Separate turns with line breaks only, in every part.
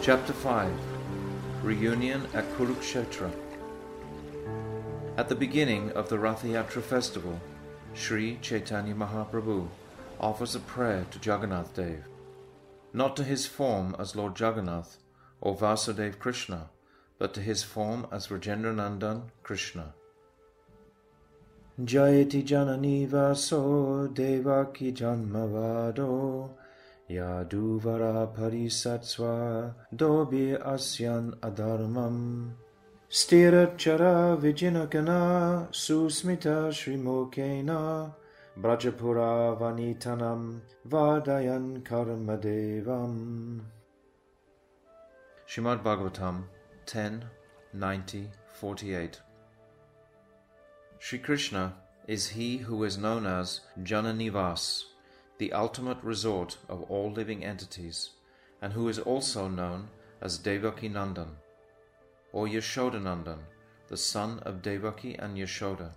Chapter 5. Reunion at Kurukshetra. At the beginning of the Rath Yatra festival, Sri Chaitanya Mahaprabhu offers a prayer to Jagannath Dev, not to his form as Lord Jagannath or Vasudeva Krishna, but to his form as Rajendranandan Krishna. Jayati Janani Vaso Devaki Janmavado Yaduvara Parisatsva Dobi Asyan Adharmam Stirachara Vijinakana Susmita Srimokena Brajapura Vanitanam Vadayan Karmadevam. Srimad Bhagavatam 10:90-48. Sri Krishna is he who is known as Jananivas, the ultimate resort of all living entities, and who is also known as Devaki Nandan, or Yashodanandan, the son of Devaki and Yashoda.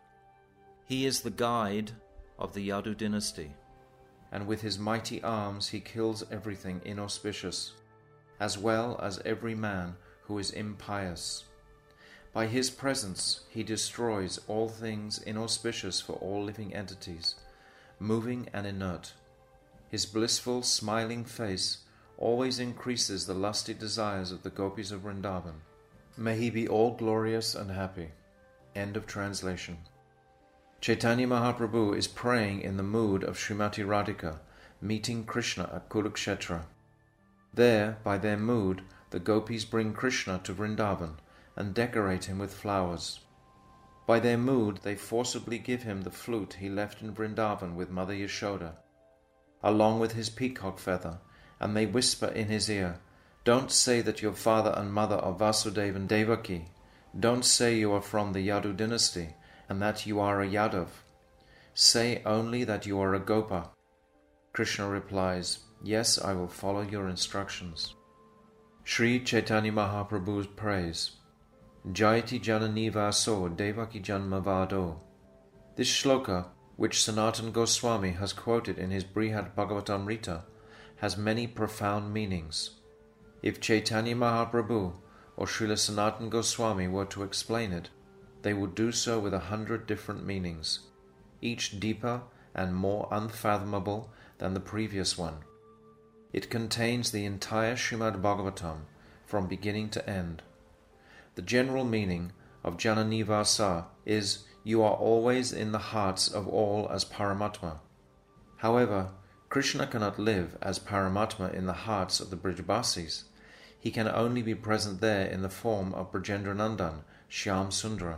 He is the guide of the Yadu dynasty, and with his mighty arms he kills everything inauspicious, as well as every man who is impious. By his presence he destroys all things inauspicious for all living entities, moving and inert. His blissful, smiling face always increases the lusty desires of the gopis of Vrindavan. May he be all glorious and happy. End of translation. Chaitanya Mahaprabhu is praying in the mood of Srimati Radhika, meeting Krishna at Kurukshetra. There, by their mood, the gopis bring Krishna to Vrindavan and decorate him with flowers. By their mood, they forcibly give him the flute he left in Vrindavan with Mother Yashoda, along with his peacock feather, and they whisper in his ear, "Don't say that your father and mother are Vasudeva and Devaki. Don't say you are from the Yadu dynasty and that you are a Yadav. Say only that you are a Gopa." Krishna replies, "Yes, I will follow your instructions." Sri Chaitanya Mahaprabhu's praise. Jayati Janani Vaso Devaki Janmavado. This shloka, which Sanatana Goswami has quoted in his Brihad Bhagavatamrita, has many profound meanings. If Chaitanya Mahaprabhu or Srila Sanatana Goswami were to explain it, they would do so with 100 different meanings, each deeper and more unfathomable than the previous one. It contains the entire Srimad Bhagavatam from beginning to end. The general meaning of Jananivasa is, you are always in the hearts of all as Paramatma. However, Krishna cannot live as Paramatma in the hearts of the Brijbasis. He can only be present there in the form of Brajendranandan, Shyam Sundara.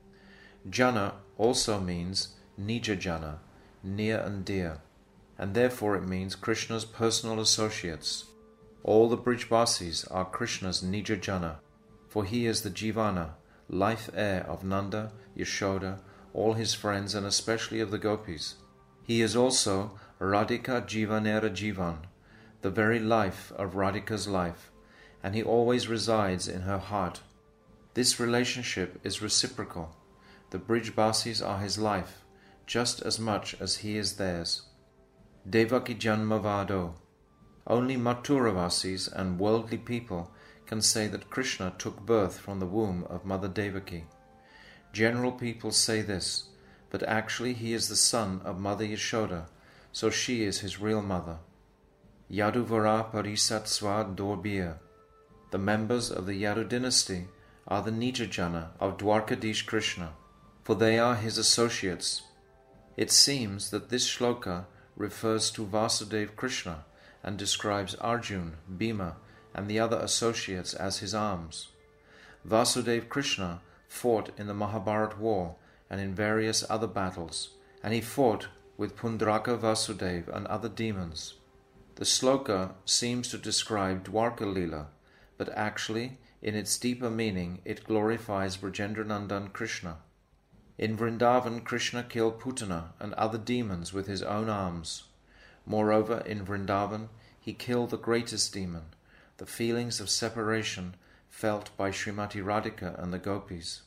Jana also means Nija Jana, near and dear, and therefore it means Krishna's personal associates. All the Brijbasis are Krishna's Nija Jana, for he is the Jivana, life heir of Nanda, Yashoda, all his friends, and especially of the gopis. He is also Radhika Jivanera Jivan, the very life of Radhika's life, and he always resides in her heart. This relationship is reciprocal. The Brijbasis are his life, just as much as he is theirs. Devaki Janmavado. Only Mathuravasis and worldly people can say that Krishna took birth from the womb of Mother Devaki. General people say this, but actually he is the son of Mother Yashoda, so she is his real mother. Yaduvara Parisatsva Dorbir. The members of the Yadu dynasty are the Nijajana of Dwarkadish Krishna, for they are his associates. It seems that this shloka refers to Vasudeva Krishna and describes Arjun, Bhima, and the other associates as his arms. Vasudeva Krishna fought in the Mahabharat war and in various other battles, and he fought with Pundraka Vasudeva and other demons. The sloka seems to describe Dwarka Lila, but actually, in its deeper meaning, it glorifies Brajendranandan Krishna. In Vrindavan, Krishna killed Putana and other demons with his own arms. Moreover, in Vrindavan, he killed the greatest demon, the feelings of separation felt by Srimati Radhika and the gopis.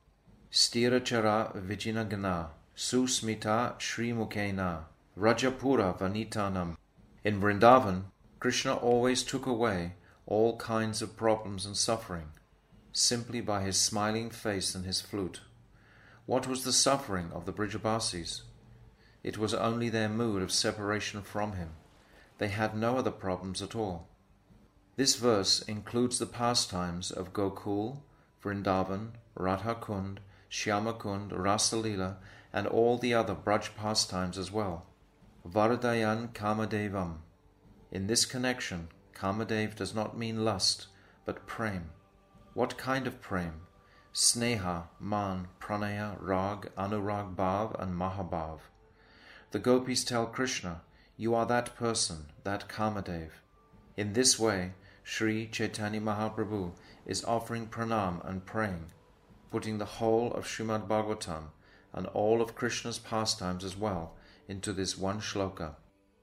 Stirachara Vijinagana Susmita Srimukena Rajapura Vanitanam. In Vrindavan, Krishna always took away all kinds of problems and suffering, simply by his smiling face and his flute. What was the suffering of the Brijabasis? It was only their mood of separation from him. They had no other problems at all. This verse includes the pastimes of Gokul, Vrindavan, Radha Kund, Shyama Kund, Rasa Leela, and all the other Braj pastimes as well. Varadayan Kamadevam. In this connection, Kamadev does not mean lust, but prem. What kind of prem? Sneha, Man, Pranaya, Rag, Anurag Bhav, and Mahabhav. The gopis tell Krishna, "You are that person, that Kamadev." In this way, Sri Chaitanya Mahaprabhu is offering pranam and praying, putting the whole of Srimad Bhagavatam and all of Krishna's pastimes as well into this one shloka.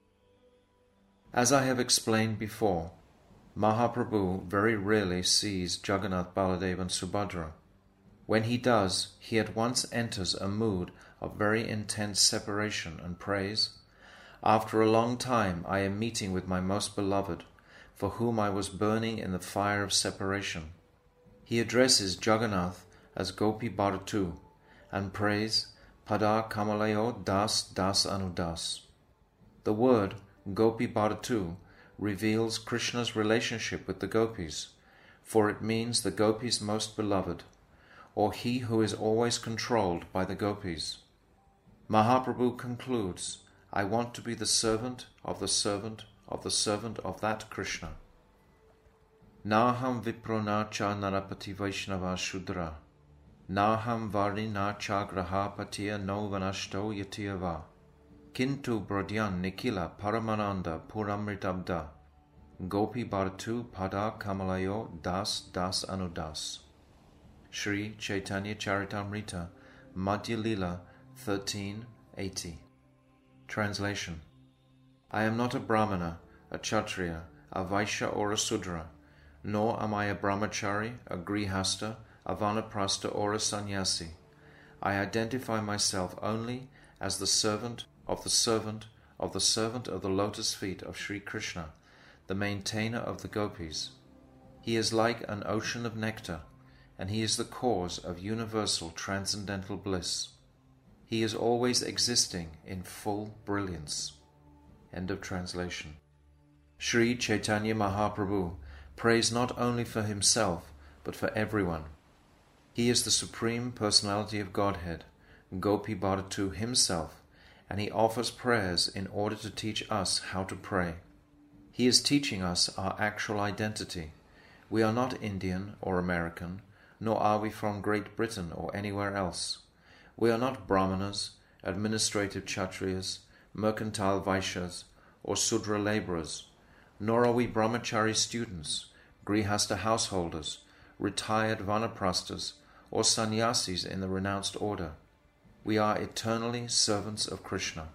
As I have explained before, Mahaprabhu very rarely sees Jagannath, Baladev and Subhadra. When he does, he at once enters a mood of very intense separation and prays, "After a long time I am meeting with my most beloved, for whom I was burning in the fire of separation." He addresses Jagannath as Gopi Bharatu and prays, "Pada Kamalayo Das Das Anudas." The word Gopi Bharatu reveals Krishna's relationship with the gopis, for it means the gopis' most beloved, or he who is always controlled by the gopis. Mahaprabhu concludes, "I want to be the servant of the servant of the servant of that Krishna." Naham viprona cha narapati vaishnava shudra, naham varni na cha graha patiya no vanashto yatiyava, kintu brodyan nikila paramananda puramritabda, gopi bharatu pada kamalayo das das anudas. Sri Chaitanya Charitamrita, Madhya Lila 1380. Translation. I am not a Brahmana, a Kshatriya, a Vaishya or a Sudra, nor am I a Brahmachari, a Grihasta, a Vanaprastha or a Sannyasi. I identify myself only as the servant of the servant of the servant of the lotus feet of Sri Krishna, the maintainer of the gopis. He is like an ocean of nectar, and he is the cause of universal transcendental bliss. He is always existing in full brilliance. End of translation. Sri Chaitanya Mahaprabhu prays not only for himself, but for everyone. He is the Supreme Personality of Godhead, Gopi Bharatu himself, and he offers prayers in order to teach us how to pray. He is teaching us our actual identity. We are not Indian or American, nor are we from Great Britain or anywhere else. We are not Brahmanas, administrative Kshatriyas, mercantile Vaishyas, or Sudra labourers, nor are we Brahmachari students, Grihasta householders, retired Vanaprasthas, or Sannyasis in the renounced order. We are eternally servants of Krishna.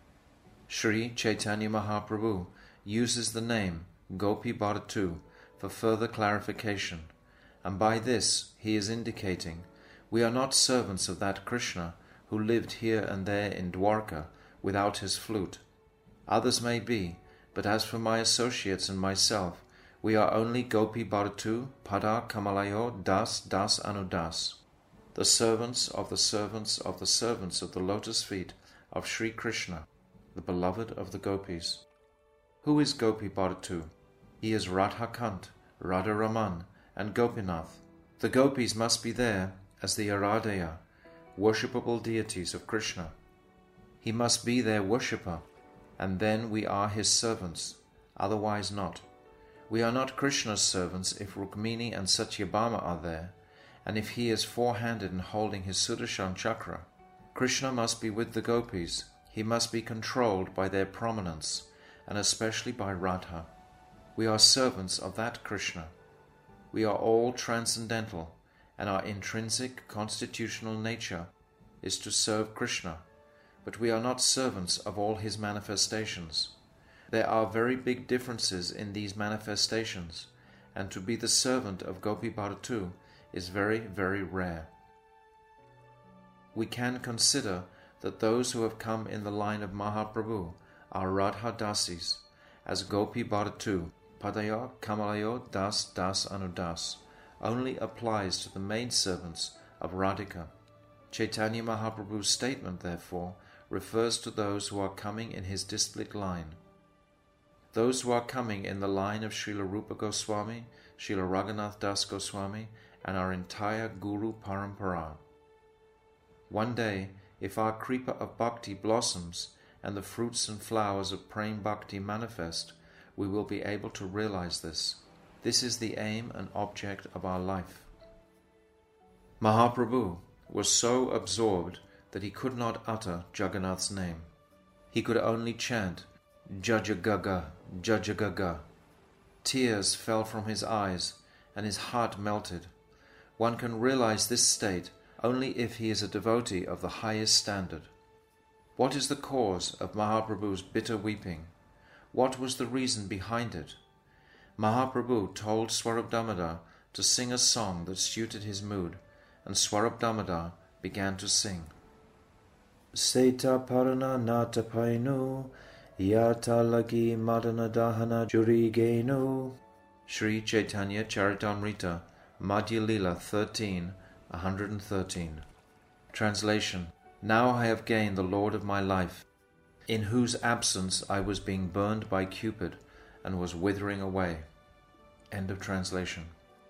Sri Chaitanya Mahaprabhu uses the name Gopi Bharatu for further clarification, and by this he is indicating we are not servants of that Krishna who lived here and there in Dwarka without his flute. Others may be, but as for my associates and myself, we are only Gopi Bharatu Pada Kamalayo Das Das Anudas, the servants of the servants of the servants of the lotus feet of Sri Krishna, the beloved of the gopis. Who is Gopi Bharatu? He is Radhakant, Radharaman, and Gopinath. The gopis must be there as the Aradhya, worshipable deities of Krishna. He must be their worshipper, and then we are his servants, otherwise not. We are not Krishna's servants if Rukmini and Satyabhama are there, and if he is four-handed and holding his Sudarshan chakra. Krishna must be with the gopis. He must be controlled by their prominence, and especially by Radha. We are servants of that Krishna. We are all transcendental, and our intrinsic constitutional nature is to serve Krishna, but we are not servants of all his manifestations. There are very big differences in these manifestations, and to be the servant of Gopi Bharatu is very, very rare. We can consider that those who have come in the line of Mahaprabhu are Radha Dasis, as Gopi Bharatu, Padayo, Kamalayo, Das, Das, Anudas only applies to the maidservants of Radhika. Chaitanya Mahaprabhu's statement, therefore, refers to those who are coming in his disciplic line. Those who are coming in the line of Srila Rupa Goswami, Srila Raghunath Das Goswami, and our entire Guru Parampara. One day, if our creeper of bhakti blossoms and the fruits and flowers of prem bhakti manifest, we will be able to realize this. This is the aim and object of our life. Mahaprabhu was so absorbed that he could not utter Jagannath's name. He could only chant Jajagaga, Jajagaga. Tears fell from his eyes and his heart melted. One can realize this state only if he is a devotee of the highest standard. What is the cause of Mahaprabhu's bitter weeping? What was the reason behind it? Mahaprabhu told Swarup Damodar to sing a song that suited his mood, and Swarup Damodar began to sing. Seta parana nata painu, yata lagi madana dahana jurigenu. Sri Chaitanya Charitamrita, Madhya Lila 13, 113. Translation. Now I have gained the Lord of my life, in whose absence I was being burned by Cupid and was withering away. End of translation.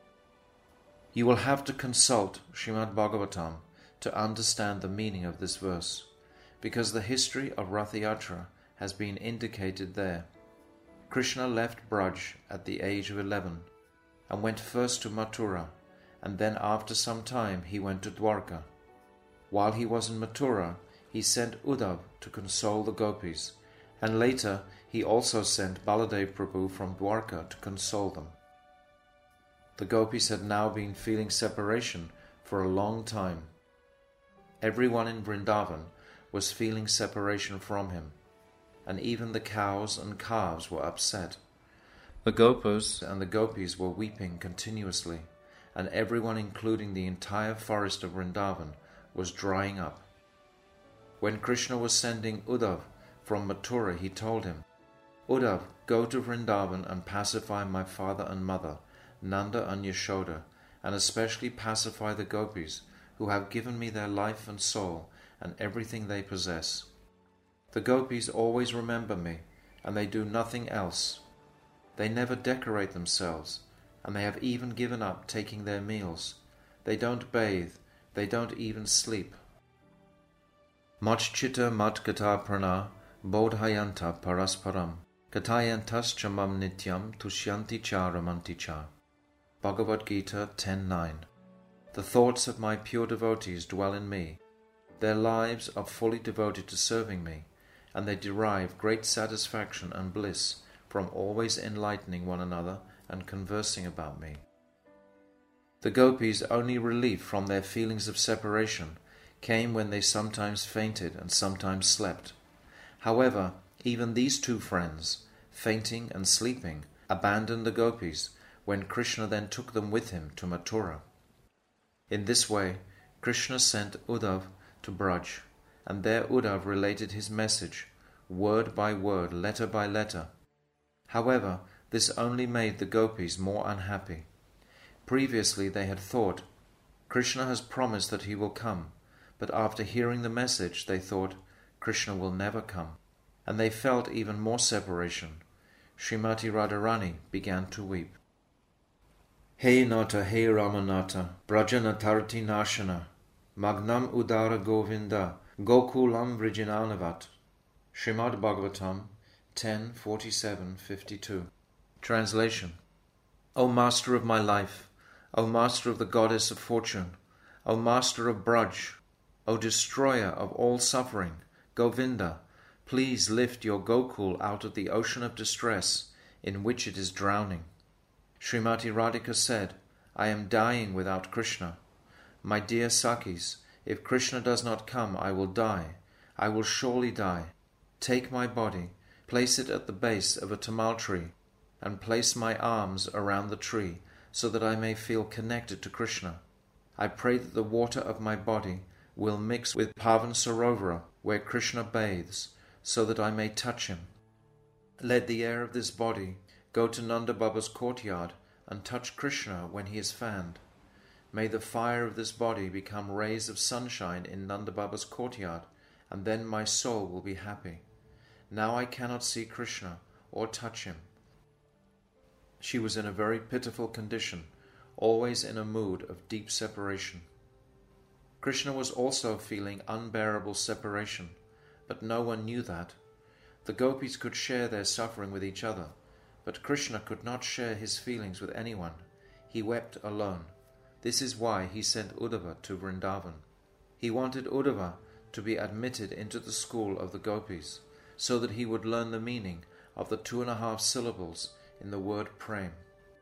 You will have to consult Srimad Bhagavatam to understand the meaning of this verse, because the history of Rath Yatra has been indicated there. Krishna left Braj at the age of 11 and went first to Mathura, and then after some time he went to Dwarka. While he was in Mathura, he sent Uddhav to console the gopis, and later he also sent Baladev Prabhu from Dwarka to console them. The gopis had now been feeling separation for a long time. Everyone in Vrindavan was feeling separation from him, and even the cows and calves were upset. The gopas and the gopis were weeping continuously, and everyone, including the entire forest of Vrindavan, was drying up. When Krishna was sending Uddhav from Mathura, he told him, Uddhav, go to Vrindavan and pacify my father and mother, Nanda and Yashoda, and especially pacify the gopis, who have given me their life and soul and everything they possess. The gopis always remember me, and they do nothing else. They never decorate themselves, and they have even given up taking their meals. They don't bathe, they don't even sleep. Machchita matkata prana bodhayanta parasparam katayantas chamam nityam tushyanti cha ramanti cha. Bhagavad Gita 10.9. The thoughts of my pure devotees dwell in me. Their lives are fully devoted to serving me, and they derive great satisfaction and bliss from always enlightening one another and conversing about me. The gopis' only relief from their feelings of separation came when they sometimes fainted and sometimes slept. However, even these two friends, fainting and sleeping, abandoned the gopis when Krishna then took them with him to Mathura. In this way, Krishna sent Uddhav to Braj, and there Uddhav related his message, word by word, letter by letter. However, this only made the gopis more unhappy. Previously they had thought, Krishna has promised that he will come, but after hearing the message they thought, Krishna will never come, and they felt even more separation. Srimati Radharani began to weep. Hey Nata, hey Ramanata, Brajanatarti Nashana, Magnam Udara Govinda, Gokulam Vrijinanavat. Srimad Bhagavatam 10:47-52. Translation. O Master of my life, O Master of the Goddess of Fortune, O Master of Braj, O Destroyer of all suffering, Govinda, please lift your Gokul out of the ocean of distress in which it is drowning. Srimati Radhika said, I am dying without Krishna. My dear Sakhis, if Krishna does not come, I will die. I will surely die. Take my body, place it at the base of a tamal tree, and place my arms around the tree, so that I may feel connected to Krishna. I pray that the water of my body will mix with Pavan Sarovara, where Krishna bathes, so that I may touch him. Let the air of this body Go to Nanda Baba's courtyard and touch Krishna when he is fanned. May the fire of this body become rays of sunshine in Nanda Baba's courtyard, and then my soul will be happy. Now I cannot see Krishna or touch him. She was in a very pitiful condition, always in a mood of deep separation. Krishna was also feeling unbearable separation, but no one knew that. The gopis could share their suffering with each other, but Krishna could not share his feelings with anyone. He wept alone. This is why he sent Uddhava to Vrindavan. He wanted Uddhava to be admitted into the school of the gopis, so that he would learn the meaning of the 2.5 syllables in the word prem.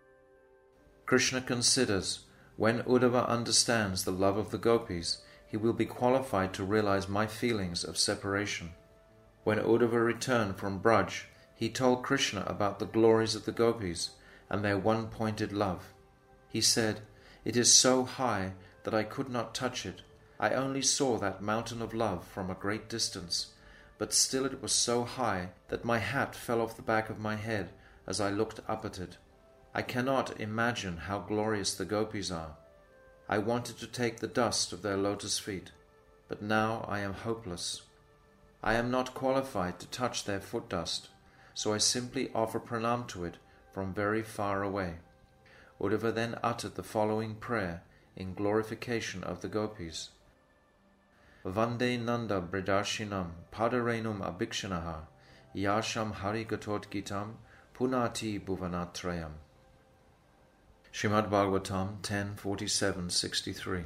Krishna considers, when Uddhava understands the love of the gopis, he will be qualified to realize my feelings of separation. When Uddhava returned from Braj, he told Krishna about the glories of the gopis and their one-pointed love. He said, "It is so high that I could not touch it. I only saw that mountain of love from a great distance, but still it was so high that my hat fell off the back of my head as I looked up at it. I cannot imagine how glorious the gopis are. I wanted to take the dust of their lotus feet, but now I am hopeless. I am not qualified to touch their foot dust, so I simply offer pranam to it from very far away." Uddhava then uttered the following prayer in glorification of the gopis. Vande Nanda Bridarshinam Padarenum Abhikshanaha Yasham Harigatot Gitam Punati Bhuvanatrayam. Srimad Bhagavatam 10.47-63.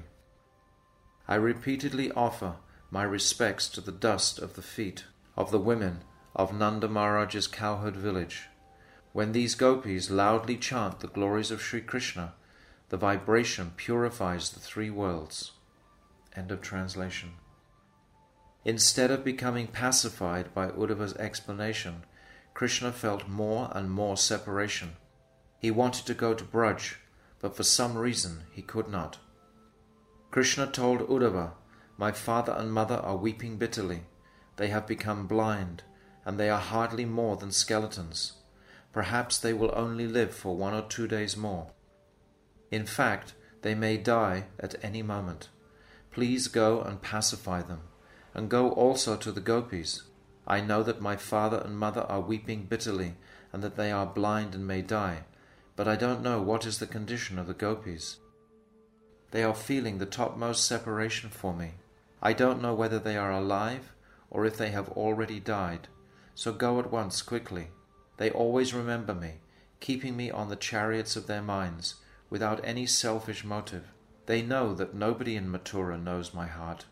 I repeatedly offer my respects to the dust of the feet of the women of Nanda Maharaj's cowherd village. When these gopis loudly chant the glories of Sri Krishna, the vibration purifies the 3 worlds. End of translation. Instead of becoming pacified by Uddhava's explanation, Krishna felt more and more separation. He wanted to go to Braj, but for some reason he could not. Krishna told Uddhava, "My father and mother are weeping bitterly. They have become blind, and they are hardly more than skeletons. Perhaps they will only live for 1 or 2 days more. In fact, they may die at any moment. Please go and pacify them, and go also to the gopis. I know that my father and mother are weeping bitterly, and that they are blind and may die, but I don't know what is the condition of the gopis. They are feeling the topmost separation for me. I don't know whether they are alive or if they have already died, so go at once quickly. They always remember me, keeping me on the chariots of their minds, without any selfish motive. They know that nobody in Mathura knows my heart."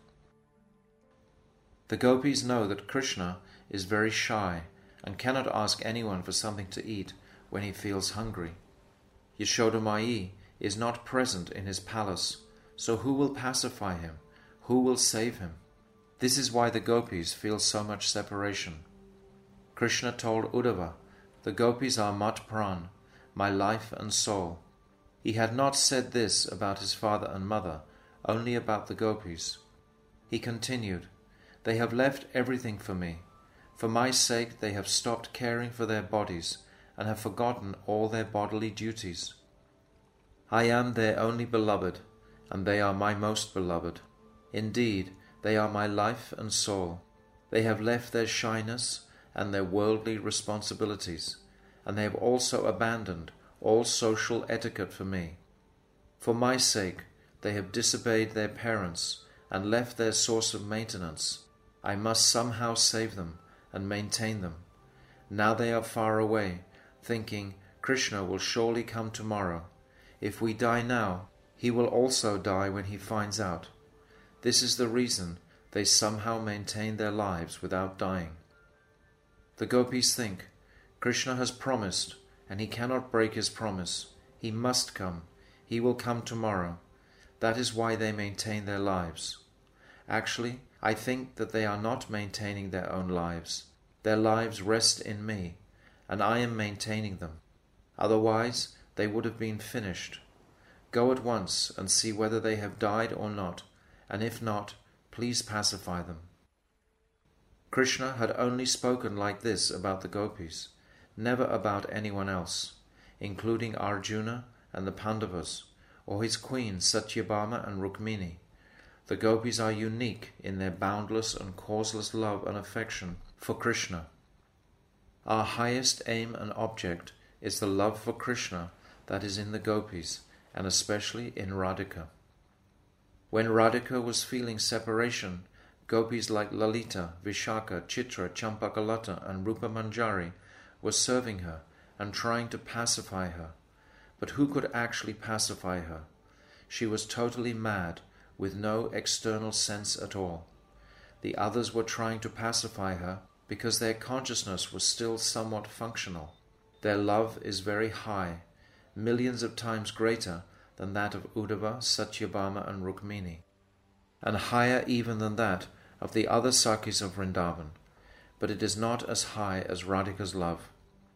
The gopis know that Krishna is very shy and cannot ask anyone for something to eat when he feels hungry. Yashoda Mai is not present in his palace, so who will pacify him? Who will save him? This is why the gopis feel so much separation. Krishna told Uddhava, "The gopis are Mat Pran, my life and soul." He had not said this about his father and mother, only about the gopis. He continued, "They have left everything for me. For my sake they have stopped caring for their bodies and have forgotten all their bodily duties. I am their only beloved, and they are my most beloved. Indeed, they are my life and soul. They have left their shyness and their worldly responsibilities, and they have also abandoned all social etiquette for me. For my sake, they have disobeyed their parents and left their source of maintenance. I must somehow save them and maintain them. Now they are far away, thinking, Krishna will surely come tomorrow. If we die now, he will also die when he finds out. This is the reason they somehow maintain their lives without dying." The gopis think, Krishna has promised, and he cannot break his promise. He must come. He will come tomorrow. That is why they maintain their lives. Actually, I think that they are not maintaining their own lives. Their lives rest in me, and I am maintaining them. Otherwise, they would have been finished. Go at once and see whether they have died or not, and if not, please pacify them. Krishna had only spoken like this about the gopis. never about anyone else, including Arjuna and the Pandavas, or his queens Satyabhama and Rukmini. The gopis are unique in their boundless and causeless love and affection for Krishna. Our highest aim and object is the love for Krishna that is in the gopis, and especially in Radhika. When Radhika was feeling separation, gopis like Lalita, Vishaka, Chitra, Champakalata and Rupa Manjari were serving her and trying to pacify her. But who could actually pacify her? She was totally mad, with no external sense at all. The others were trying to pacify her because their consciousness was still somewhat functional. Their love is very high, millions of times greater than that of Uddhava, Satyabhama and Rukmini, and higher even than that of the other Sakhis of Vrindavan, but it is not as high as Radhika's love.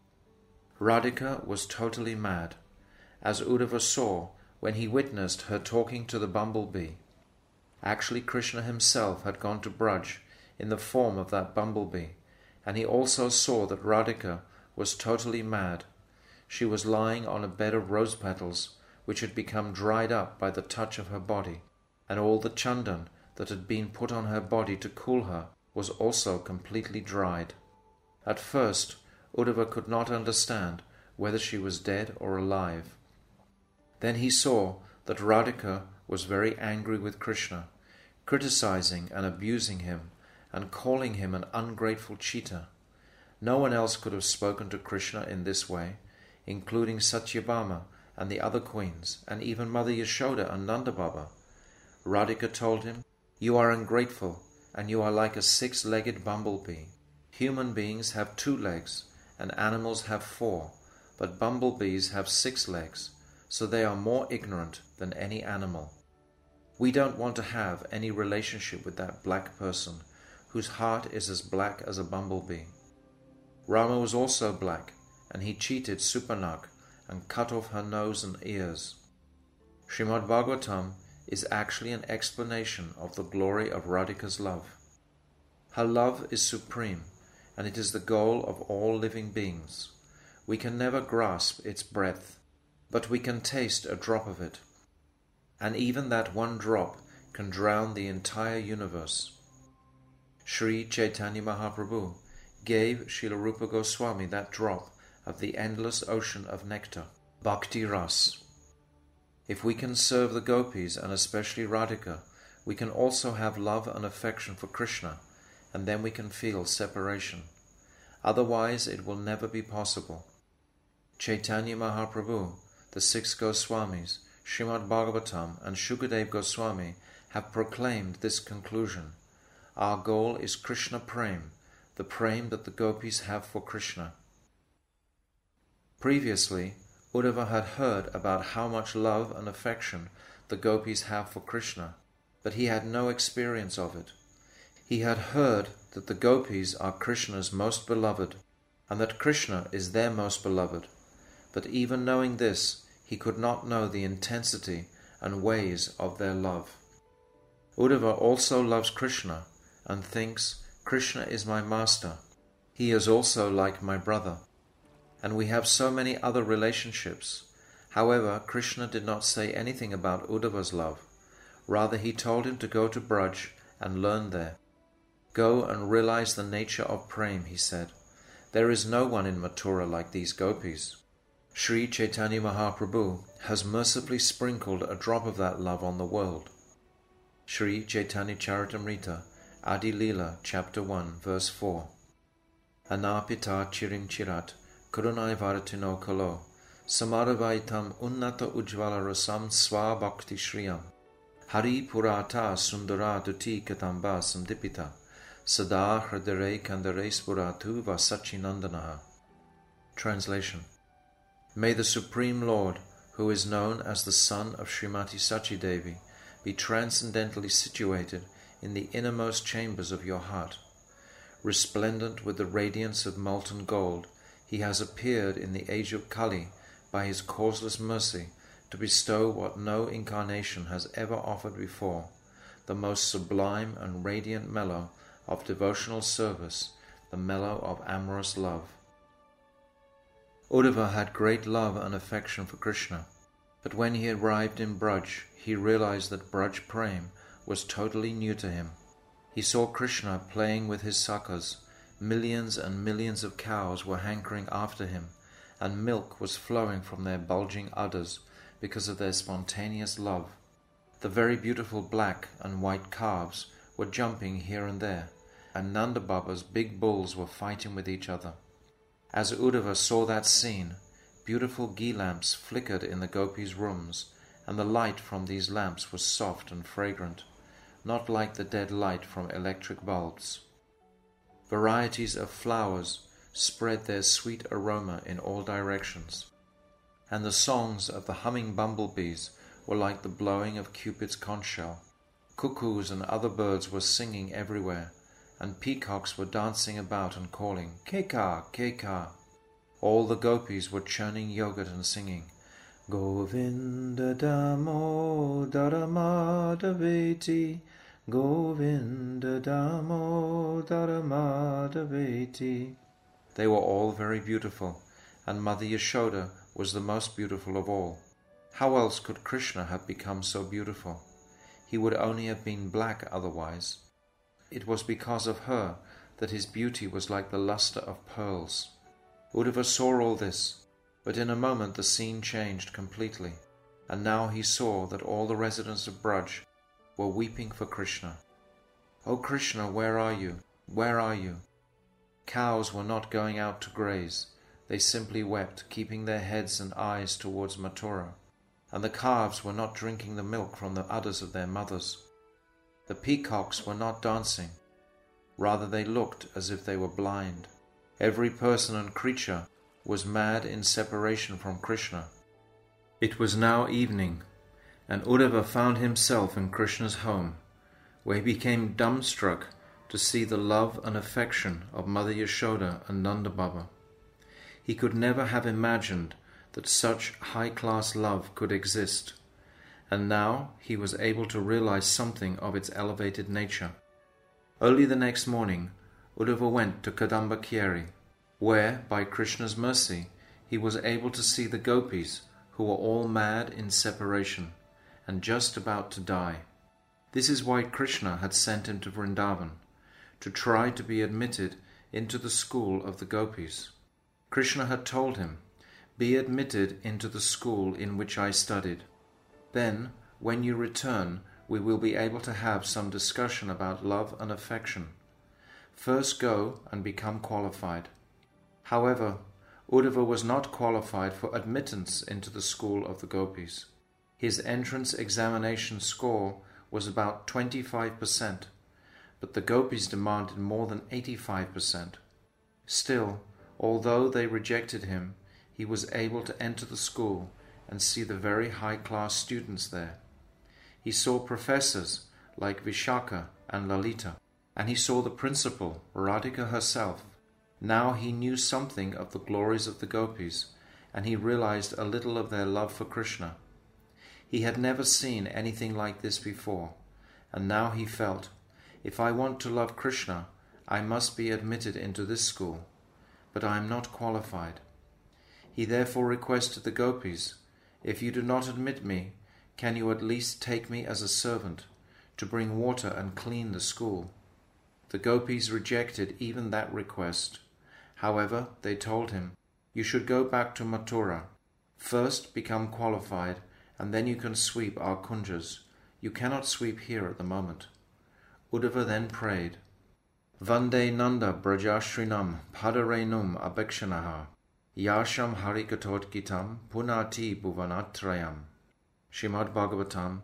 Radhika was totally mad, as Uddhava saw when he witnessed her talking to the bumblebee. Actually, Krishna himself had gone to Braj in the form of that bumblebee, and he also saw that Radhika was totally mad. She was lying on a bed of rose petals, which had become dried up by the touch of her body, and all the chandan that had been put on her body to cool her was also completely dried. At first, Uddhava could not understand whether she was dead or alive. Then he saw that Radhika was very angry with Krishna, criticizing and abusing him, and calling him an ungrateful cheater. No one else could have spoken to Krishna in this way, including Satyabhama and the other queens, and even Mother Yashoda and Nanda Baba. Radhika told him, "You are ungrateful, and you are like a six-legged bumblebee. Human beings have 2 legs, and animals have 4, but bumblebees have 6 legs, so they are more ignorant than any animal. We don't want to have any relationship with that black person, whose heart is as black as a bumblebee." Rama was also black, and he cheated Supanak and cut off her nose and ears. Srimad Bhagavatam is actually an explanation of the glory of Radhika's love. Her love is supreme, and it is the goal of all living beings. We can never grasp its breadth, but we can taste a drop of it. And even that one drop can drown the entire universe. Sri Chaitanya Mahaprabhu gave Srila Rupa Goswami that drop of the endless ocean of nectar, Bhakti Ras. If we can serve the gopis, and especially Radhika, we can also have love and affection for Krishna, and then we can feel separation. Otherwise it will never be possible. Chaitanya Mahaprabhu, the 6 Goswamis, Srimad Bhagavatam and Shukadev Goswami have proclaimed this conclusion. Our goal is Krishna Prem, the Prem that the gopis have for Krishna. Previously, Uddhava had heard about how much love and affection the gopis have for Krishna, but he had no experience of it. He had heard that the gopis are Krishna's most beloved, and that Krishna is their most beloved, but even knowing this, he could not know the intensity and ways of their love. Uddhava also loves Krishna and thinks, "Krishna is my master. He is also like my brother." And we have so many other relationships. However, Krishna did not say anything about Uddhava's love. Rather, he told him to go to Braj and learn there. "Go and realize the nature of Prem," he said. "There is no one in Mathura like these gopis." Sri Chaitanya Mahaprabhu has mercifully sprinkled a drop of that love on the world. Sri Chaitanya Charitamrita, Adi Leela, Chapter 1, Verse 4. Anapita chirim chirat, karunai varatino kalo, samaravaitam unnata ujvala rasam swa bhakti shriyam, hari purata sundara duti katamba sandipita, sada hridare kandare spuratu vasachinandanaha. Translation. May the Supreme Lord, who is known as the son of Srimati Sachi Devi, be transcendently situated in the innermost chambers of your heart. Resplendent with the radiance of molten gold, he has appeared in the age of Kali by his causeless mercy to bestow what no incarnation has ever offered before, the most sublime and radiant mellow of devotional service, the mellow of amorous love. Uddhava had great love and affection for Krishna, but when he arrived in Braj, he realized that Braj Prem was totally new to him. He saw Krishna playing with his sakhas. Millions and millions of cows were hankering after him, and milk was flowing from their bulging udders because of their spontaneous love. The very beautiful black and white calves were jumping here and there, and Nanda Baba's big bulls were fighting with each other. As Uddhava saw that scene, beautiful ghee lamps flickered in the gopis' rooms, and the light from these lamps was soft and fragrant, not like the dead light from electric bulbs. Varieties of flowers spread their sweet aroma in all directions, and the songs of the humming bumblebees were like the blowing of Cupid's conch shell. Cuckoos and other birds were singing everywhere, and peacocks were dancing about and calling, Keka, Keka. All the gopis were churning yogurt and singing, Govinda Damodara Madhaveti, Govinda Damodara Madhaveti. They were all very beautiful, and Mother Yashoda was the most beautiful of all. How else could Krishna have become so beautiful? He would only have been black otherwise. It was because of her that his beauty was like the luster of pearls. Uddhava saw all this, but in a moment the scene changed completely, and now he saw that all the residents of Braj were weeping for Krishna. "O Krishna, where are you? Where are you?" Cows were not going out to graze. They simply wept, keeping their heads and eyes towards Mathura. And the calves were not drinking the milk from the udders of their mothers. The peacocks were not dancing. Rather, they looked as if they were blind. Every person and creature was mad in separation from Krishna. It was now evening, and Uddhava found himself in Krishna's home, where he became dumbstruck to see the love and affection of Mother Yashoda and Nanda Baba. He could never have imagined that such high-class love could exist, and now he was able to realize something of its elevated nature. Early the next morning, Uddhava went to Kadamba Kyari, where, by Krishna's mercy, he was able to see the gopis, who were all mad in separation and just about to die. This is why Krishna had sent him to Vrindavan, to try to be admitted into the school of the gopis. Krishna had told him, "Be admitted into the school in which I studied. Then, when you return, we will be able to have some discussion about love and affection. First go and become qualified." However, Uddhava was not qualified for admittance into the school of the gopis. His entrance examination score was about 25%, but the gopis demanded more than 85%. Still, although they rejected him, he was able to enter the school and see the very high-class students there. He saw professors like Vishaka and Lalita, and he saw the principal, Radhika herself. Now he knew something of the glories of the gopis, and he realized a little of their love for Krishna. He had never seen anything like this before, and now he felt, if I want to love Krishna, I must be admitted into this school, but I am not qualified. He therefore requested the gopis, if you do not admit me, can you at least take me as a servant, to bring water and clean the school? The gopis rejected even that request. However, they told him, you should go back to Mathura. First become qualified, and then you can sweep our kunjas. You cannot sweep here at the moment. Uddhava then prayed, Vande Nanda Brajashrinam Padarenum Abhekshanaha Yasham Harikatot Gitam Punati Bhuvanatrayam. Srimad Bhagavatam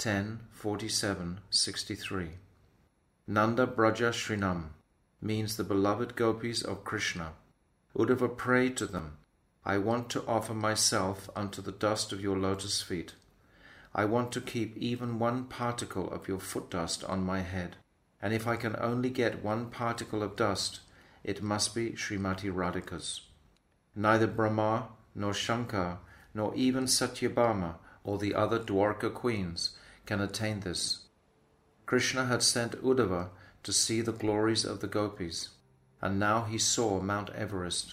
10:47-63. Nanda Braja Shrinam means the beloved gopis of Krishna. Uddhava prayed to them, I want to offer myself unto the dust of your lotus feet. I want to keep even one particle of your foot dust on my head, and if I can only get one particle of dust, it must be Srimati Radhika's. Neither Brahma, nor Shankar, nor even Satyabhama or the other Dwarka queens can attain this. Krishna had sent Uddhava to see the glories of the gopis, and now he saw Mount Everest.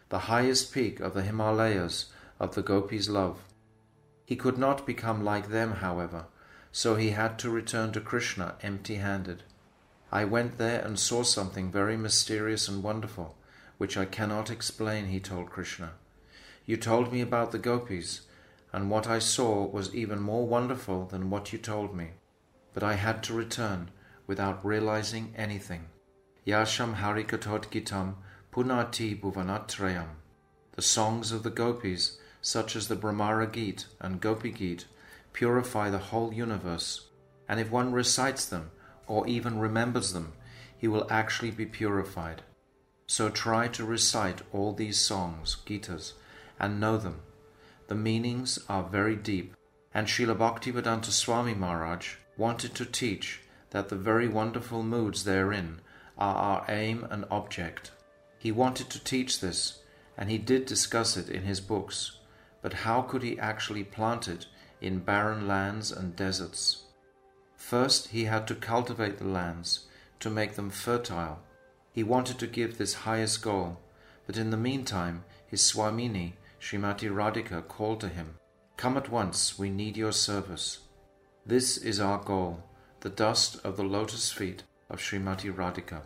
the highest peak of the Himalayas of the gopis' love. He could not become like them, however, so he had to return to Krishna empty-handed. I went there and saw something very mysterious and wonderful, which I cannot explain, he told Krishna. You told me about the gopis, and what I saw was even more wonderful than what you told me. But I had to return without realizing anything. Yasham harikatot gitam punati bhuvanatrayam. The songs of the gopis, such as the Brahmara Geet and Gopi Geet, purify the whole universe, and if one recites them or even remembers them, he will actually be purified. So try to recite all these songs, Gitas, and know them. The meanings are very deep, and Srila Bhaktivedanta Swami Maharaj wanted to teach that the very wonderful moods therein are our aim and object. He wanted to teach this, and he did discuss it in his books, but how could he actually plant it in barren lands and deserts? First, he had to cultivate the lands to make them fertile. He wanted to give this highest goal, but in the meantime, his Swamini, Srimati Radhika, called to him, "Come at once, we need your service." This is our goal, the dust of the lotus feet of Srimati Radhika.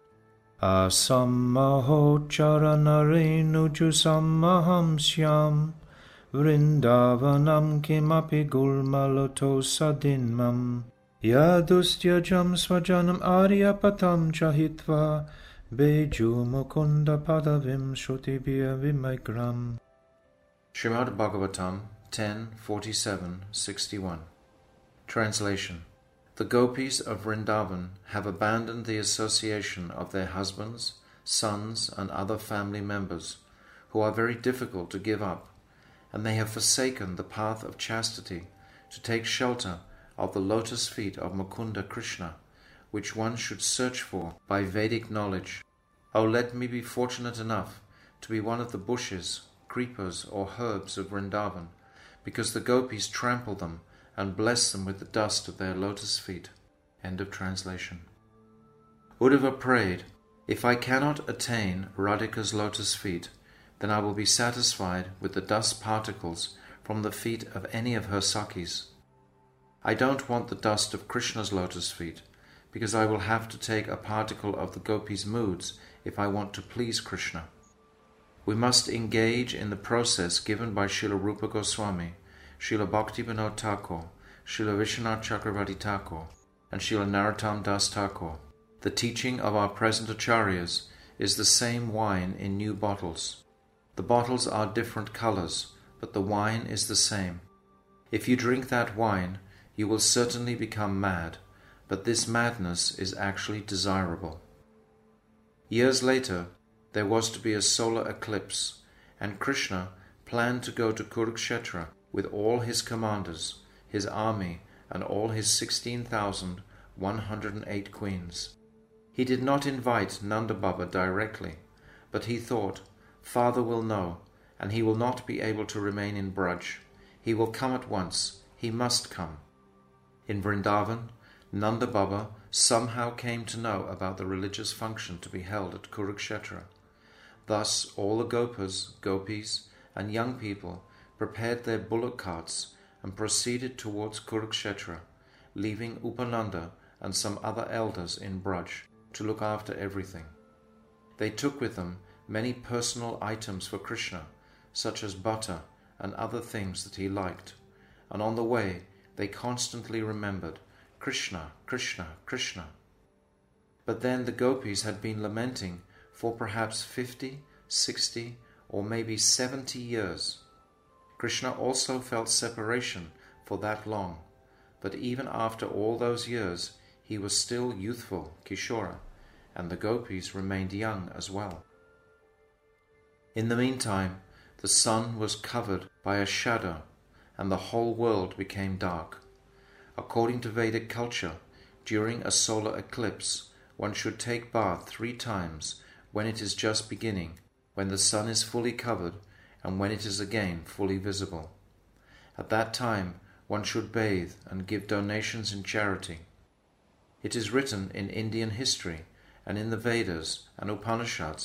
Asammaho charanarenu sammaham syam vrindavanam kimapi gulmaloto sadinmam yadustyajam svajanam aryapatam chahitva beju mukunda padavim shutibhya vimagram.
Srimad Bhagavatam 10:47-61. Translation. The gopis of Vrindavan have abandoned the association of their husbands, sons, and other family members, who are very difficult to give up, and they have forsaken the path of chastity to take shelter of the lotus feet of Mukunda Krishna, which one should search for by Vedic knowledge. Oh, let me be fortunate enough to be one of the bushes, creepers, or herbs of Vrindavan, because the gopis trample them and bless them with the dust of their lotus feet. End of translation. Uddhava prayed, "If I cannot attain Radhika's lotus feet, then I will be satisfied with the dust particles from the feet of any of her Sakhis. I don't want the dust of Krishna's lotus feet, because I will have to take a particle of the gopis' moods if I want to please Krishna." We must engage in the process given by Srila Rupa Goswami, Srila Bhaktivinoda Thakur, Srila Vishwanath Chakravarti Thakur, and Srila Narottam Das Thakur. The teaching of our present acharyas is the same wine in new bottles. The bottles are different colors, but the wine is the same. If you drink that wine, you will certainly become mad, but this madness is actually desirable. Years later, there was to be a solar eclipse, and Krishna planned to go to Kurukshetra with all his commanders, his army, and all his 16,108 queens. He did not invite Nanda Baba directly, but he thought, "Father will know, and he will not be able to remain in Braj. He will come at once. He must come." In Vrindavan, Nanda Baba somehow came to know about the religious function to be held at Kurukshetra. Thus all the gopas, gopis, and young people prepared their bullock carts and proceeded towards Kurukshetra, leaving Upananda and some other elders in Braj to look after everything. They took with them many personal items for Krishna, such as butter and other things that he liked, and on the way they constantly remembered, "Krishna, Krishna, Krishna." But then the gopis had been lamenting for perhaps 50, 60, or maybe 70 years. Krishna also felt separation for that long, but even after all those years, he was still youthful, Kishora, and the gopis remained young as well. In the meantime, the sun was covered by a shadow, and the whole world became dark. According to Vedic culture, during a solar eclipse, one should take bath 3 times when it is just beginning, when the sun is fully covered, and when it is again fully visible. At that time, one should bathe and give donations in charity. It is written in Indian history and in the Vedas and Upanishads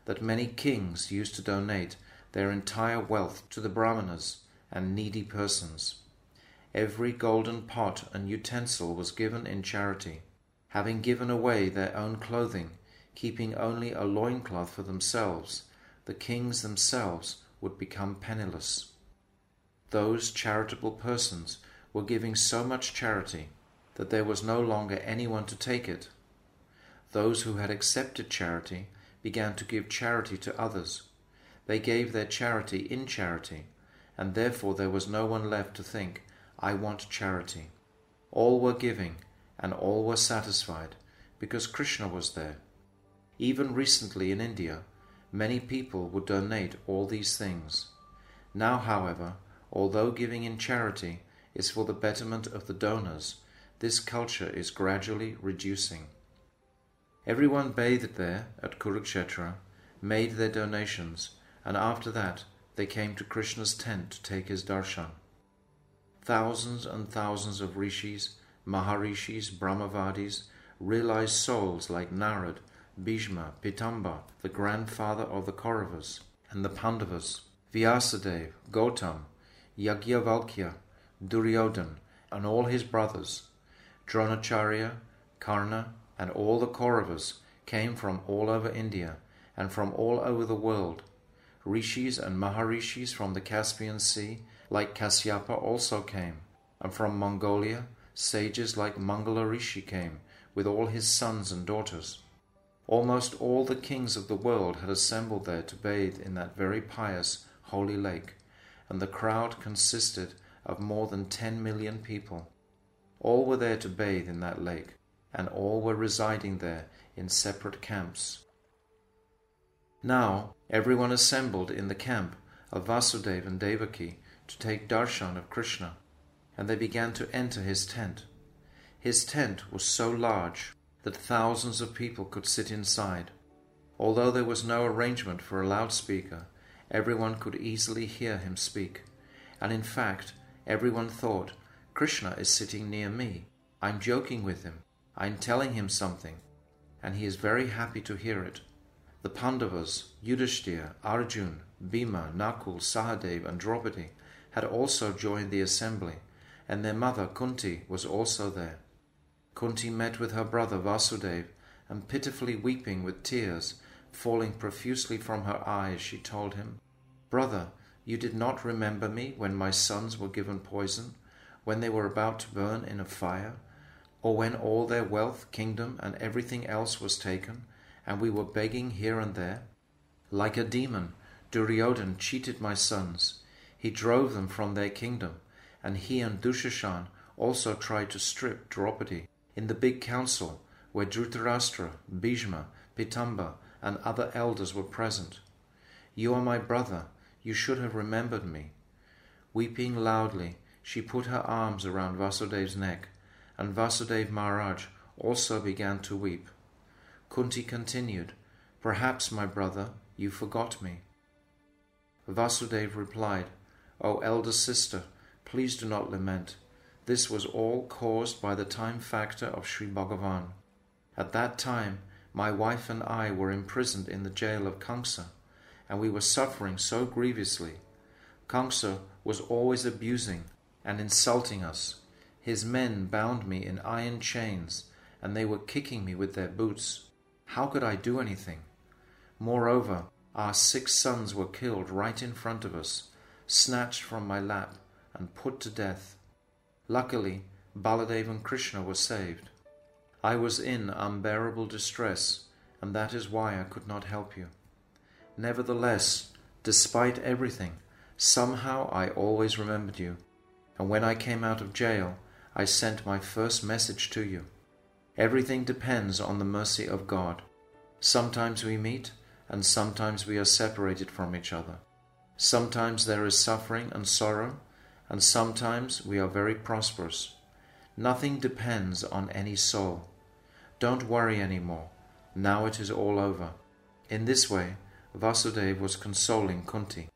that many kings used to donate their entire wealth to the brahmanas and needy persons. Every golden pot and utensil was given in charity. Having given away their own clothing, keeping only a loincloth for themselves, the kings themselves would become penniless. Those charitable persons were giving so much charity that there was no longer anyone to take it. Those who had accepted charity began to give charity to others. They gave their charity in charity, and therefore there was no one left to think, I want charity. All were giving, and all were satisfied, because Krishna was there. Even recently in India, many people would donate all these things. Now, however, although giving in charity is for the betterment of the donors, this culture is gradually reducing. Everyone bathed there at Kurukshetra, made their donations, and after that they came to Krishna's tent to take his darshan. Thousands and thousands of rishis, maharishis, brahmavadis, realized souls like Narad, Bhishma, Pitamba, the grandfather of the Kauravas, and the Pandavas, Vyasadeva, Gautam, Yajnavalkya, Duryodhan, and all his brothers, Dronacharya, Karna, and all the Kauravas came from all over India and from all over the world. Rishis and Maharishis from the Caspian Sea, like Kasyapa, also came, and from Mongolia, sages like Mangala Rishi came, with all his sons and daughters. Almost all the kings of the world had assembled there to bathe in that very pious, holy lake, and the crowd consisted of more than 10 million people. All were there to bathe in that lake, and all were residing there in separate camps. Now everyone assembled in the camp of Vasudeva and Devaki to take darshan of Krishna, and they began to enter his tent. His tent was so large that thousands of people could sit inside. Although there was no arrangement for a loudspeaker, everyone could easily hear him speak. And in fact, everyone thought, Krishna is sitting near me. I'm joking with him. I'm telling him something. And he is very happy to hear it. The Pandavas, Yudhishthira, Arjun, Bhima, Nakul, Sahadev, and Draupadi had also joined the assembly, and their mother Kunti was also there. Kunti met with her brother Vasudeva, and pitifully weeping with tears falling profusely from her eyes, she told him, Brother, you did not remember me when my sons were given poison, when they were about to burn in a fire, or when all their wealth, kingdom, and everything else was taken, and we were begging here and there? Like a demon, Duryodhan cheated my sons. He drove them from their kingdom, and he and Dushashan also tried to strip Draupadi in the big council where Dhritarashtra, Bhishma, Pitamba, and other elders were present. You are my brother. You should have remembered me. Weeping loudly, she put her arms around Vasudev's neck, and Vasudeva Maharaj also began to weep. Kunti continued, Perhaps, my brother, you forgot me. Vasudeva replied, O elder sister, please do not lament. This was all caused by the time factor of Sri Bhagavan. At that time, my wife and I were imprisoned in the jail of Kamsa, and we were suffering so grievously. Kamsa was always abusing and insulting us. His men bound me in iron chains, and they were kicking me with their boots. How could I do anything? Moreover, our 6 sons were killed right in front of us, snatched from my lap, and put to death. Luckily, Baladev and Krishna were saved. I was in unbearable distress, and that is why I could not help you. Nevertheless, despite everything, somehow I always remembered you, and when I came out of jail, I sent my first message to you. Everything depends on the mercy of God. Sometimes we meet, and sometimes we are separated from each other. Sometimes there is suffering and sorrow, and sometimes we are very prosperous. Nothing depends on any soul. Don't worry anymore. Now it is all over. In this way, Vasudeva was consoling Kunti.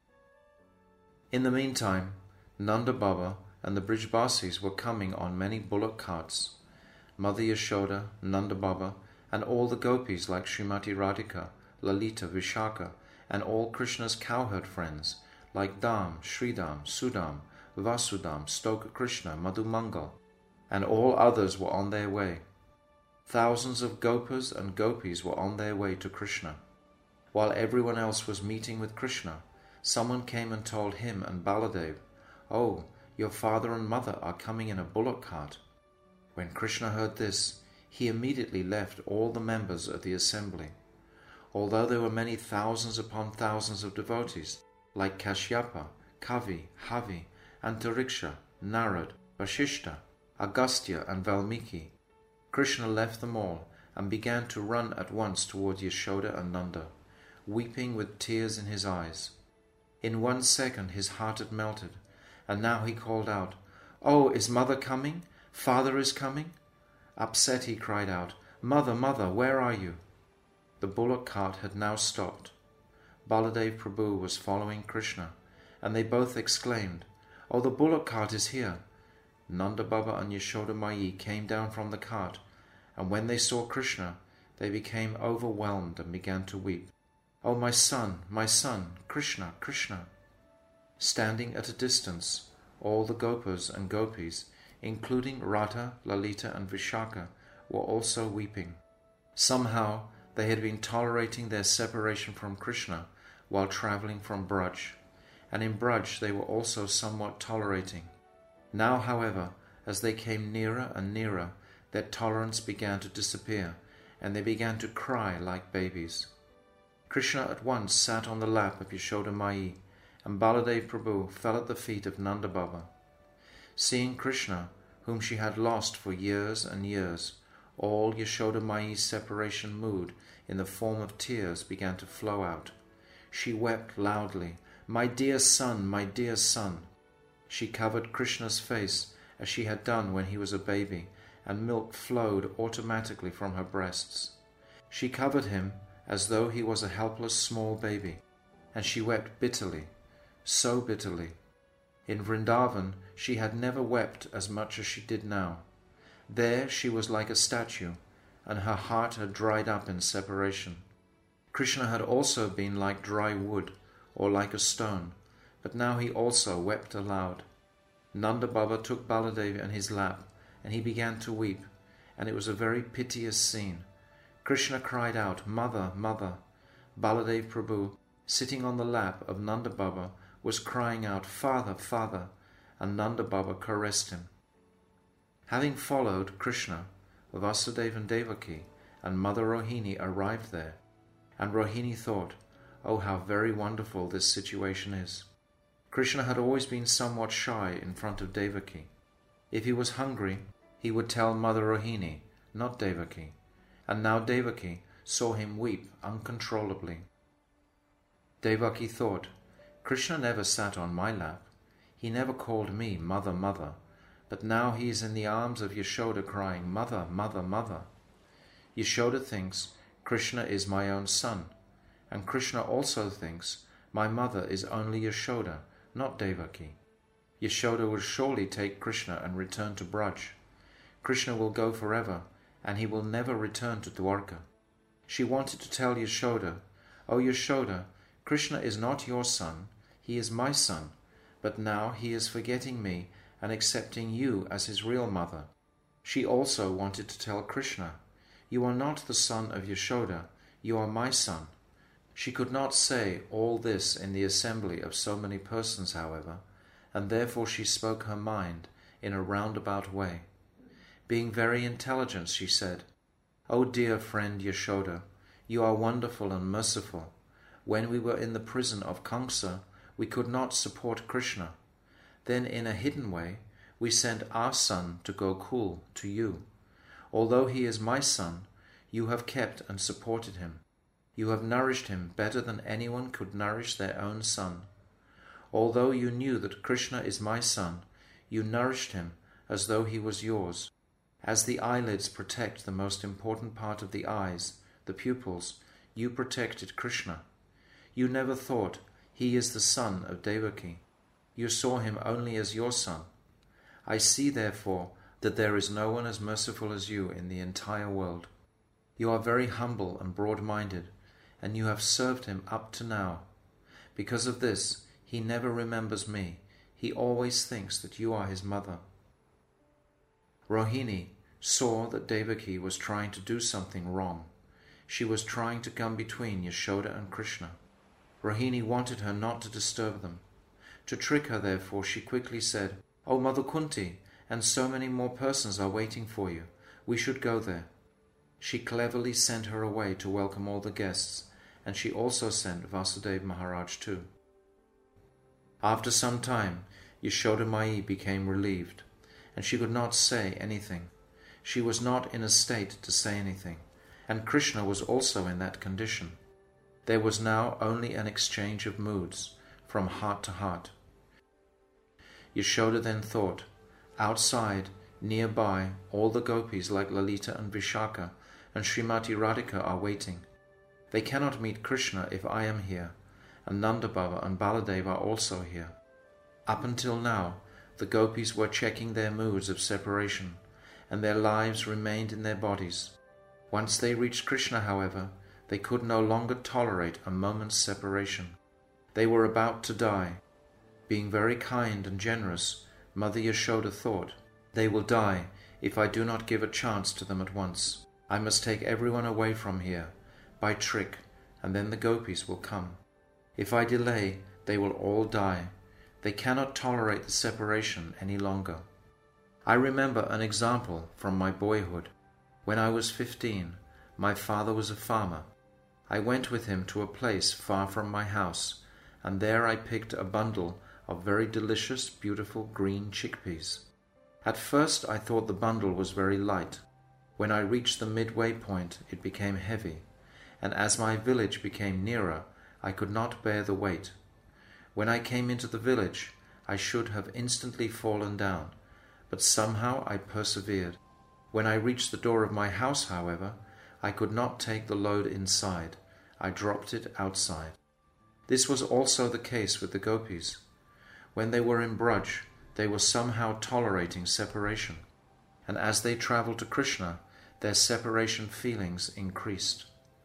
In the meantime, Nanda Baba and the Brijbasis were coming on many bullock carts. Mother Yashoda, Nanda Baba, and all the gopis like Srimati Radhika, Lalita, Vishaka, and all Krishna's cowherd friends, like Dam, Sridham, Sudam, Vasudam, Stoka Krishna, Madhumangal, and all others were on their way. Thousands of Gopas and Gopis were on their way to Krishna. While everyone else was meeting with Krishna, someone came and told him and Baladev, "Oh, your father and mother are coming in a bullock cart." When Krishna heard this, he immediately left all the members of the assembly. Although there were many thousands upon thousands of devotees, like Kashyapa, Kavi, Havi, Antariksha, Narad, Vasishta, Agastya, and Valmiki, Krishna left them all and began to run at once toward Yashoda and Nanda, weeping with tears in his eyes. In 1 second his heart had melted, and now he called out, "Oh, is mother coming? Father is coming?" Upset, he cried out, "Mother, mother, where are you?" The bullock cart had now stopped. Baladev Prabhu was following Krishna, and they both exclaimed, "Oh, the bullock cart is here." Nanda Baba and Yashoda Mai came down from the cart, and when they saw Krishna, they became overwhelmed and began to weep. "Oh, my son, Krishna, Krishna." Standing at a distance, all the Gopas and Gopis, including Radha, Lalita, and Vishaka, were also weeping. Somehow they had been tolerating their separation from Krishna while travelling from Braj, and in Braj they were also somewhat tolerating. Now, however, as they came nearer and nearer, their tolerance began to disappear, and they began to cry like babies. Krishna at once sat on the lap of Yashoda Mai, and Baladev Prabhu fell at the feet of Nanda Baba. Seeing Krishna, whom she had lost for years and years, all Yashoda Mai's separation mood in the form of tears began to flow out. She wept loudly, "My dear son, my dear son." She covered Krishna's face as she had done when he was a baby, and milk flowed automatically from her breasts. She covered him as though he was a helpless small baby, and she wept bitterly, so bitterly. In Vrindavan she had never wept as much as she did now. There she was like a statue, and her heart had dried up in separation. Krishna had also been like dry wood, or like a stone, but now he also wept aloud. Nanda Baba took Baladev in his lap, and he began to weep, and it was a very piteous scene. Krishna cried out, "Mother, mother." Baladev Prabhu, sitting on the lap of Nanda Baba, was crying out, "Father, father," and Nanda Baba caressed him. Having followed Krishna, Vasudeva and Devaki and Mother Rohini arrived there, and Rohini thought, "Oh, how very wonderful this situation is." Krishna had always been somewhat shy in front of Devaki. If he was hungry, he would tell Mother Rohini, not Devaki, and now Devaki saw him weep uncontrollably. Devaki thought, "Krishna never sat on my lap. He never called me mother, mother, but now he is in the arms of Yashoda crying, 'Mother, mother, mother.' Yashoda thinks Krishna is my own son, and Krishna also thinks my mother is only Yashoda, not Devaki. Yashoda will surely take Krishna and return to Braj. Krishna will go forever, and he will never return to Dwarka." She wanted to tell Yashoda, "Oh, Yashoda, Krishna is not your son, he is my son, but now he is forgetting me and accepting you as his real mother." She also wanted to tell Krishna, "You are not the son of Yashoda, you are my son." She could not say all this in the assembly of so many persons, however, and therefore she spoke her mind in a roundabout way. Being very intelligent, she said, "O dear friend Yashoda, you are wonderful and merciful. When we were in the prison of Kamsa, we could not support Krishna. Then in a hidden way, we sent our son to Gokul to you. Although he is my son, you have kept and supported him. You have nourished him better than anyone could nourish their own son. Although you knew that Krishna is my son, you nourished him as though he was yours. As the eyelids protect the most important part of the eyes, the pupils, you protected Krishna. You never thought, he is the son of Devaki. You saw him only as your son. I see, therefore, that there is no one as merciful as you in the entire world. You are very humble and broad-minded, and you have served him up to now. Because of this, he never remembers me. He always thinks that you are his mother." Rohini saw that Devaki was trying to do something wrong. She was trying to come between Yashoda and Krishna. Rohini wanted her not to disturb them. To trick her, therefore, she quickly said, "Oh, Mother Kunti, and so many more persons are waiting for you. We should go there." She cleverly sent her away to welcome all the guests, and she also sent Vasudeva Maharaj too. After some time, Yashoda Mai became relieved, and she could not say anything. She was not in a state to say anything, and Krishna was also in that condition. There was now only an exchange of moods, from heart to heart. Yashoda then thought, outside, nearby, all the gopis like Lalita and Vishaka and Srimati Radhika are waiting. They cannot meet Krishna if I am here, and Nanda Baba and Baladev are also here. Up until now, the gopis were checking their moods of separation, and their lives remained in their bodies. Once they reached Krishna, however, they could no longer tolerate a moment's separation. They were about to die. Being very kind and generous, Mother Yashoda thought, "They will die if I do not give a chance to them at once. I must take everyone away from here, by trick, and then the gopis will come. If I delay, they will all die. They cannot tolerate the separation any longer." I remember an example from my boyhood. When I was 15, my father was a farmer. I went with him to a place far from my house, and there I picked a bundle of very delicious, beautiful green chickpeas. At first I thought the bundle was very light. When I reached the midway point, it became heavy, and as my village became nearer, I could not bear the weight. When I came into the village, I should have instantly fallen down, but somehow I persevered. When I reached the door of my house, however, I could not take the load inside. I dropped it outside. This was also the case with the gopis. When they were in Braj, they were somehow tolerating separation, and as they travelled to Krishna, their separation feelings increased.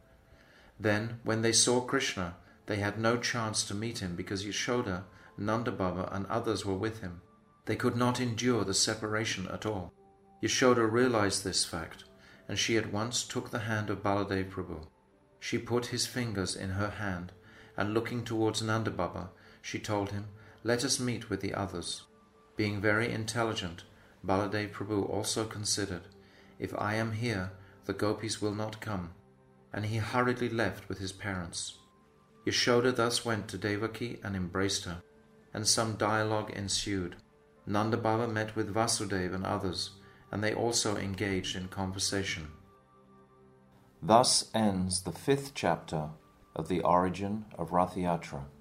Then, when they saw Krishna, they had no chance to meet him because Yashoda, Nanda Baba and others were with him. They could not endure the separation at all. Yashoda realized this fact, and she at once took the hand of Baladev Prabhu. She put his fingers in her hand, and looking towards Nanda Baba, she told him, "Let us meet with the others." Being very intelligent, Baladev Prabhu also considered, "If I am here, the gopis will not come," and he hurriedly left with his parents. Yashoda thus went to Devaki and embraced her, and some dialogue ensued. Nanda Baba met with Vasudeva and others, and they also engaged in conversation. Thus ends the 5th chapter of the origin of Rath Yatra.